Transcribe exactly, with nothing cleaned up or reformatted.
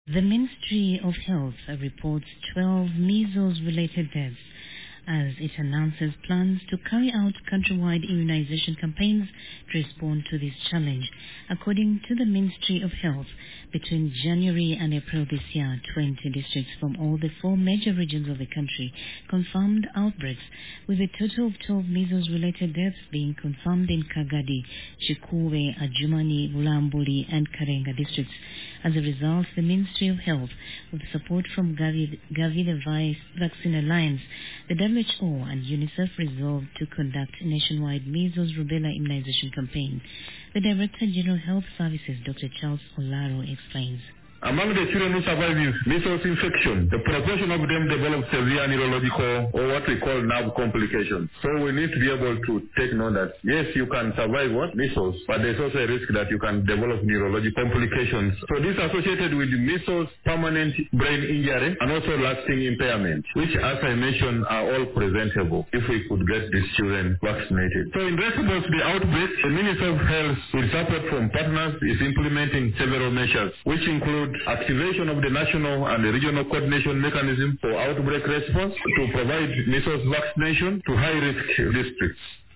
The Ministry of Health reports twelve measles-related deaths as it announces plans to carry out countrywide immunization campaigns to respond to this challenge. According to the Ministry of Health, between January and April this year, twenty districts from all the four major regions of the country confirmed outbreaks, with a total of twelve measles-related deaths being confirmed in Kagadi, Chikuwe, Adjumani, Bulambuli, and Karenga districts. As a result, the Ministry of Health, with support from Gavi, Gavi the Vaccine Alliance, the W H O and UNICEF resolved to conduct a nationwide measles rubella immunization campaign. The Director General Health Services, Doctor Charles Olaro, explains. Among the children who survive with measles infection, the proportion of them develop severe neurological or what we call nerve complications. So we need to be able to take note that yes, you can survive what? Measles, but there's also a risk that you can develop neurological complications. So this is associated with measles, permanent brain injury, and also lasting impairment, which as I mentioned are all presentable if we could get these children vaccinated. So in response to the outbreak, the Ministry of Health, with support from partners, is implementing several measures, which include activation of the national and the regional coordination mechanism for outbreak response to provide measles vaccination to high-risk districts.